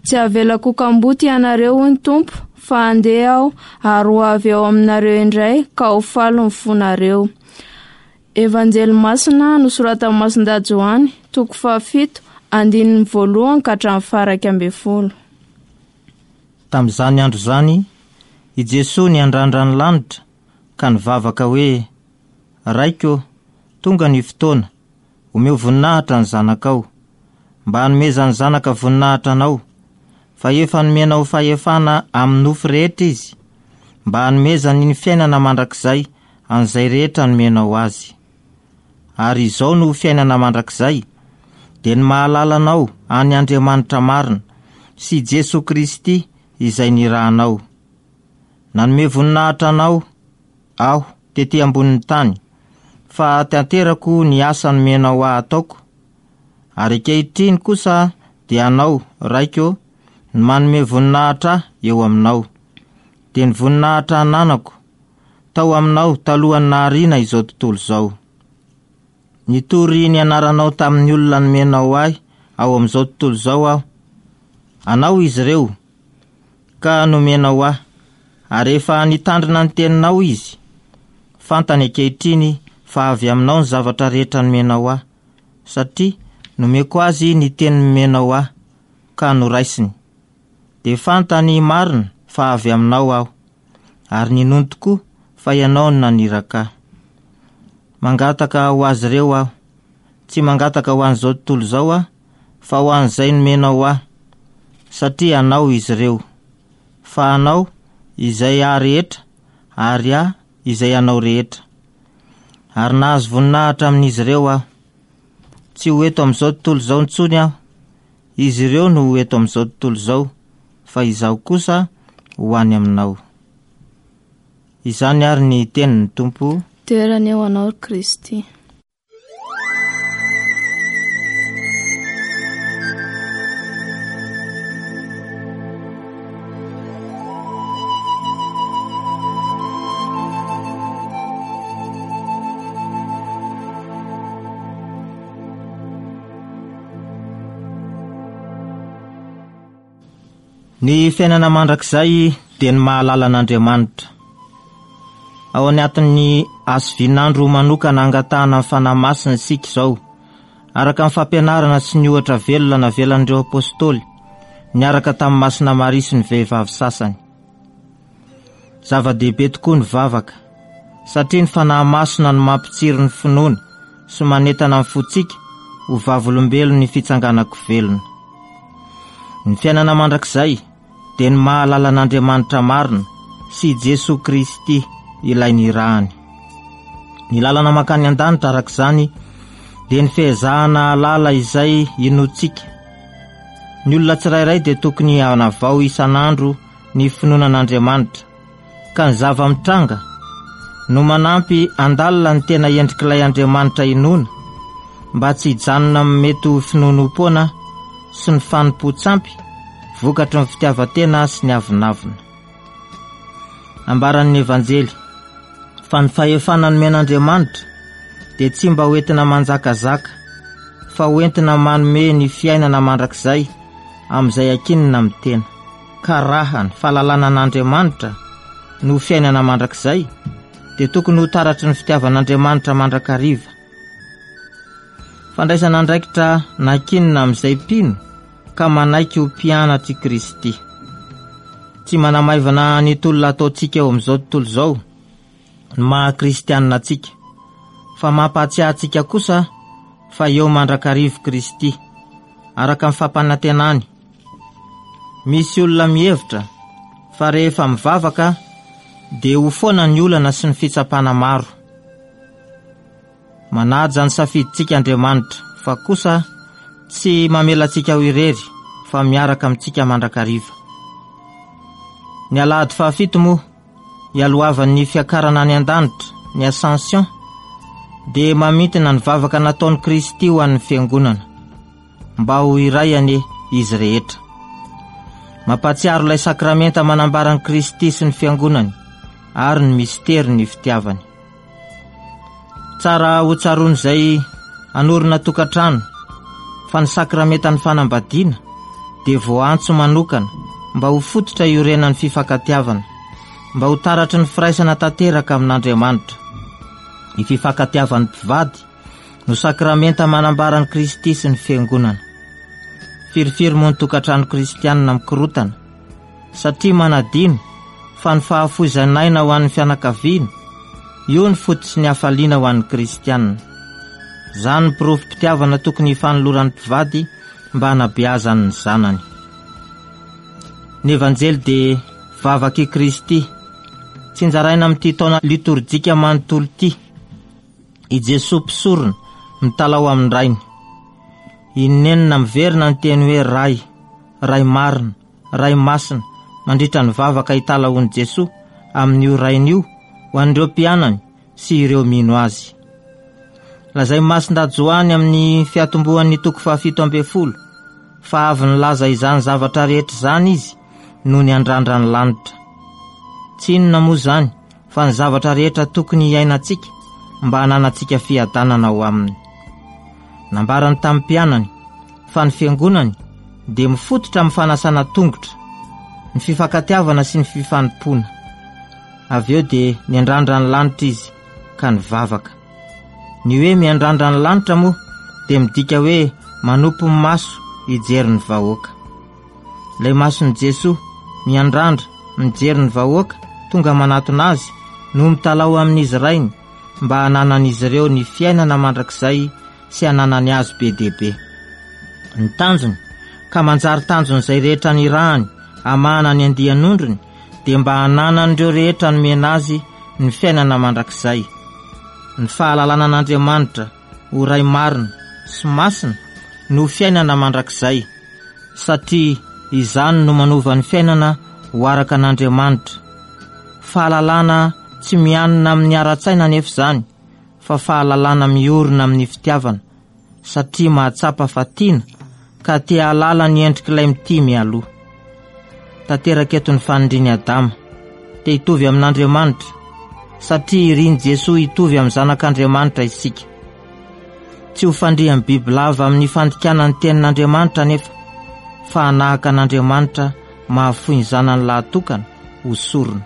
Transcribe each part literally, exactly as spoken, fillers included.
Tsy avelako kamboty ianareo ny tompo, fa andeha aho ary ho avy ao aminareo indray ka ho faly ny fonareo. Evanjely masina nosoratan'i Masin-dà Johany, toko fahafito, andininy voalohany ka hatramin'ny faha ambin'ny folo. Tamin'izany andro zany, i Jesosy ny andrandra ny lanitra ka nivavaka hoe, raiko, tonga ny fotoana, omeo voninahitra ny zanakao, mba hanomeza ny zanaka voninahitra anao, fa efa nomenao fahefana amin'ny nofo rehetra izy, mba hanomezany ny fiainana mandrakizay an'izay rehetra nomenao azy. Ary izao no fiainana mandrakizay, dia ny mahalalanao any Andriamanitra marina sy Jesosy Kristy izay nirahanao. Nanome voninahitra anao aho tety ambonin'ny tany, fa tanterako ny asa nomenao ahy ataoko. Ary ankehitriny kosa dia anao raiko ny manome voninahitra eo aminao, dia ny voninahitra ananako tao aminao talohan'ny nahariana izao tontolo izao. Nitory ny anaranao tamin'ny olona nomenao ahy ao amin'izao tontolo izao aho, anao izy ireo ka nomenao ahy, ary efa nitandrina ny teninao izy. Fantany ankehitriny fa avy aminao ny zavatra rehetra nomenao ahy, satria nomeko azy ny teny nomenao ahy ka noraisiny. Dia fantany marina fa avy aminao aho, ary ninono tokoa fa ianao no naniraka. Mangataka ho azy ireo aho, tsy mangataka ho an'izao tontolo izao aho, fa ho an'izay nomenao ahy, satria anao izy ireo, fa anao izay ahy rehetra, ary ahy izay anao rehetra. Ary nahazo voninahitra amin'izy ireo aho, tsy ho eto amin'izao tontolo izao ntsony aho, izy ireo no ho eto amin'izao tontolo izao, fa izaho kosa ho any aminao. Izany ary ny tenin'ny Tompo. Toerana eo anao Kristy. Ny fiainana mandrakizay dia ny mahalala an'Andriamanitra. Ao anatin'ny asovinandro manokana angatahana amin'ny fanahy masina isika izao, araka amin'ny fampianarana sy ny ohatra velona navelan'ireo apôstôly, niaraka tamin'ny masina Maria sy ny vehivavy sasany. Zava-dehibe tokoa ny vavaka, satria ny fanahy masina no mampitsiry ny finoana sy manentana amin'ny fotsika ho vavolombelona ny fitsanganako velona. Ny fiainana mandrakizay dia ny mahalala an'Andriamanitra marina sy Jesosy Kristy ilay nirahany. Ny lalana makany an-danitra arak'izany dia ny fehezahana lala izay inotsika. Ny olona tsirairay dia tokony hanavao isan'andro ny finoana an'Andriamanitra, ka ny zava-mitranga no manampy andalina ny tena endrik'ilay Andriamanitra inoana, mba tsy hijanona amin'ny mety ho finoanom-poana sy ny fanompo-tsampy, vokatry ny fitiavan-tena sy ny avinavina. Ambaran'ny Evanjely, fa ny fahefana nomen'Andriamanitra dia tsy mba hoentina manjakazaka, fa hoentina manome ny fiainana mandrakizay amin'izay ankinina amin'ny tena. Ka raha ny fahalalana an'Andriamanitra no fiainana mandrakizay, dia tokony ho taratry ny fitiavan'Andriamanitra mandrakariva. Fandraisana andraikitra nankinina amin'izay mpino ka manaiky ho mpianatry Kristy. Tsy manamaivana ny tolona ataontsika eo amin'izao tontolo izao ny maha-kristianina antsika, fa mampahatsiahy antsika kosa fa eo mandrakarivo Kristy araka amin'ny fampanantenany. Misy olona mihevitra fa rehefa mivavaka dia ho foana ny olana sy ny fitsapana maro. Manaja ny safidintsika Andriamanitra, fa kosa tsy mamelantsika ho irery, fa miaraka amintsika mandrakariva. Ny alahady fahafito moa, ialoavan'ny fiakarana any an-danitra, ny Ascension, dia mamintina ny vavaka nataon'i Kristy ho an'ny fiangonana, mba ho iray ane izy rehetra. Mampatsiaro ilay sakramenta manambaran'i Kristy sy ny fiangonany, ary ny misteri ny fitiavany. Tsara ho tsaroany izay anorina tokantrano, fa ny sakramenta ny fanambadiana dia voantso manokana mba ho fototra iorenan'ny fifankatiavana, mba ho taratry ny firaisana tanteraka amin'Andriamanitra. Ny fifankatiavan'ny mpivady no sakramenta manambaran'i Kristy sy ny fiangonana. Firifiri moa ny tokantrano kristianina mikorotana, satria manadino fa ny fahafoizanaina ho an'ny fianakaviana, io ny fototsy ny hafaliana ho an'ny kristianina. Zany ny pirofim-pitiavana tokony hifanoloran'ny mpivady mba hanabeazany ny zanany. Ny evanjely dia vavaky Kristy. Tsinjaraina amin'ity taona liturjika manontolo ity, i Jesosy mpisorona mitalao amin'ny rainy. Inenina miverina ny teny hoe ray, ray marina, ray masina, mandritra ny vavaka hitalaon'i Jesosy amin'io rain'io ho an'ireo mpianany sy ireo mino azy. Lazay masin-dajoany amin'ny fiatombohan'ny toko fahafito amby folo fa avy nilaza izany zavatra rehetra zany izy no ny andrandra ny lanitra. Tsy inona moa zany fa ny zavatra rehetra tokony iainantsika mba hananantsika fiadanana ao aminy. Nambarany tamin'ny mpianany fa ny fiangonany dia mifototra amin'ny fanasana tongotra, ny fifankatiavana sy ny fifanompoana. Avy eo dia niandrandra ny lanitra izy ka nivavaka. Ny hoe miandrandra ny lanitra moa dia midika hoe manompo ny maso hijery ny vahoaka. Ilay mason'i Jesosy miandrandra mijery ny vahoaka tonga manatona azy no mitalao amin'izy rainy mba hananan'izy ireo ny fiainana mandrakizay sy hananany azy be dehibe. Ny tanjony ka manjary tanjony izay rehetra ny rahany amahana ny andian'ondriny dia mba hananan'ireo rehetra nomena azy ny fiainana mandrakizay. Ny fahalalana an'Andriamanitra ho ray marina sy masina no fiainana mandrakizay, satria izany no manova ny fiainana ho araka an'Andriamanitra. Fahalalana tsy mianina amin'ny ara-tsaina nefa izany, fa fahalalana miorina amin'ny fitiavana, satria mahatsapa fatiana ka te halala ny endrik'ilay mity mialoha. Tanteraka eto ny fanindriny Adama te hitovy amin'Andriamanitra, satria iriny Jesosy hitovy amin'ny zanak'Andriamanitra isika. Tsy ho fandrihan'ny biby lava amin'ny fandikanany tenin'Andriamanitra nefa, fa hanahaka an'Andriamanitra mahafoy ny zanany lahatokana ho sorona.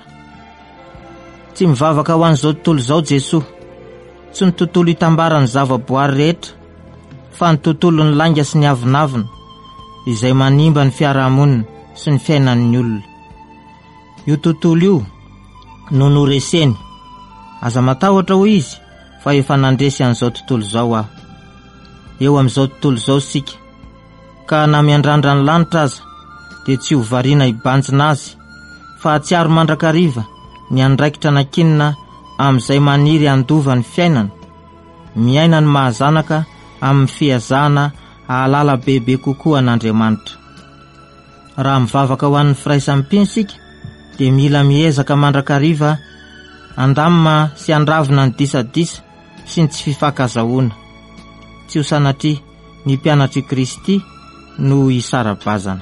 Tsy mivavaka ho an'izao tontolo izao Jesosy, tsy ny tontolo hitambarany zava-boary rehetra, fa ny tontolo ny lainga sy ny avinavina izay manimba ny fiarahamonina sy ny fiainan'ny olona. Io tontolo io no noreseny, aza matahotra ho izy fa efa nandresy an'izao tontolo izao aho. Eo amin'izao tontolo izao sika, ka na miandrandra ny lanitra aza dia tsy ho variana hibanjina azy, fa atsiaro mandrakariva ny andraikitra nakinina amin'izay maniry andova ny fiainana, miaina ny mahazanaka amin'ny fiazana ahalala bebe kokoa an'Andriamanitra. Raha mivavaka ho an'ny firaisampino sika dia mila miezaka mandrakariva andamina sy andravina ny disadisa sy ny tsy fifankazahoana. Tsy ho sanatria ny mpianatry Kristy no hisara-bazana.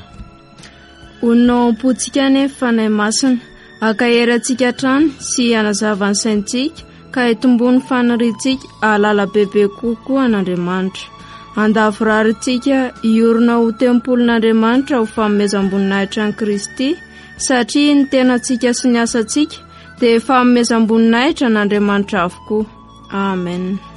Onao ampotsika nefa fanahy masina, akahery antsika trano sy hanazavany saintsika ka hitombony faniritsika ahalala bebe kokoa an'Andriamanitra. Andavoraritsika iorina ho tempolon'Andriamanitra ho fanomezam-boninahitra an'i Kristy, satria ny tenantsika sy ny asantsika dia fanomezam-boninahitra n'Andriamanitra avokoa. Amen.